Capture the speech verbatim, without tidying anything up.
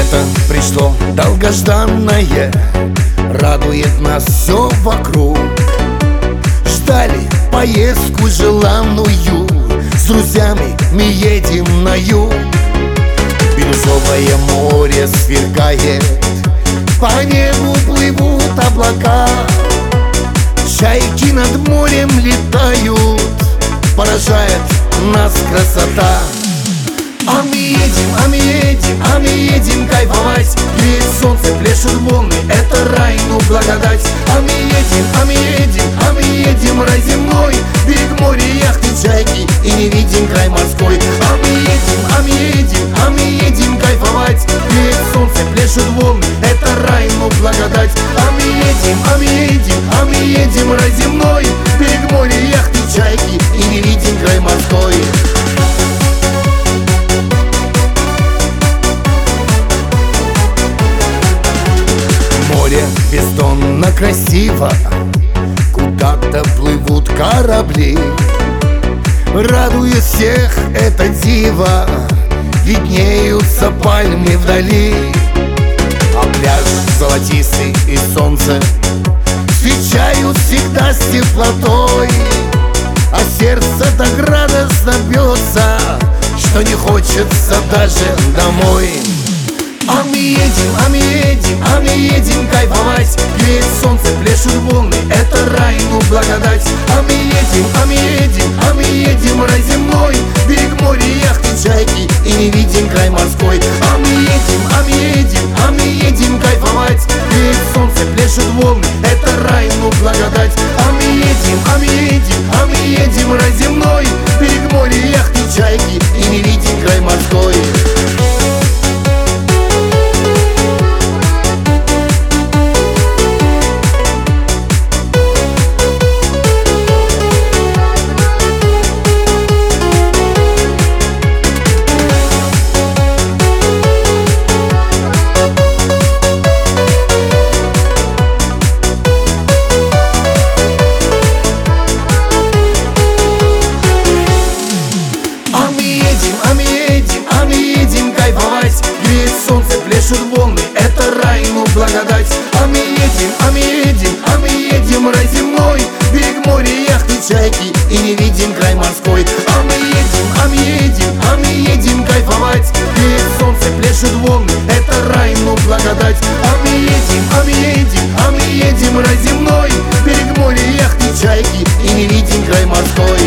Лето пришло долгожданное, радует нас все вокруг. Ждали поездку желанную, с друзьями мы едем на юг. Бирюзовое море сверкает, по небу плывут облака. Чайки над морем летают, поражает нас красота. А мы едем, а мы едем, а мы едем кайфовать. Греет солнце, пляшут волны, это рай, ну благодать. А мы едем, а мы едем, а мы едем рай земной. Берег моря, яхты, чайки, и не видим край морской. А мы едем, а мы едем, а мы едем кайфовать. Греет солнце, пляшут волны, это рай, ну благодать. А мы едем, а мы едем, а мы едем рай земной. Берег моря, яхты, чайки, и не видим край морской. Море бездонно красиво, куда-то плывут корабли. Радует всех это диво, виднеются пальмы вдали. А пляж золотистый и солнце встречают всегда с теплотой. А сердце так радостно бьется, что не хочется даже домой. А мы едем, а мы едем, а мы едем кайфовать. Греет солнце, пляшут волны, это рай, ну благодать. А мы едем, а мы едем, а мы едем рай земной. Берег моря, яхты, чайки, и не видим край морской. А мы едем, а мы едем, а мы едем кайфовать. Греет солнце, пляшут волны, это рай, ну благодать. А мы едем, а мы едем, а мы едем рай земной. Берег моря, яхты, чайки, и не видим край морской. Греет солнце, пляшут волны, это рай, ну благодать. А мы едем, а мы едем, а мы едем рай земной. Берег моря, яхты, чайки, и не видим край морской. А мы едем, а мы едем, а мы едем кайфовать. Греет солнце, пляшут волны, это рай, ну благодать. А мы едем, а мы едем, а мы едем рай земной. Берег моря, яхты, чайки, и не видим край морской.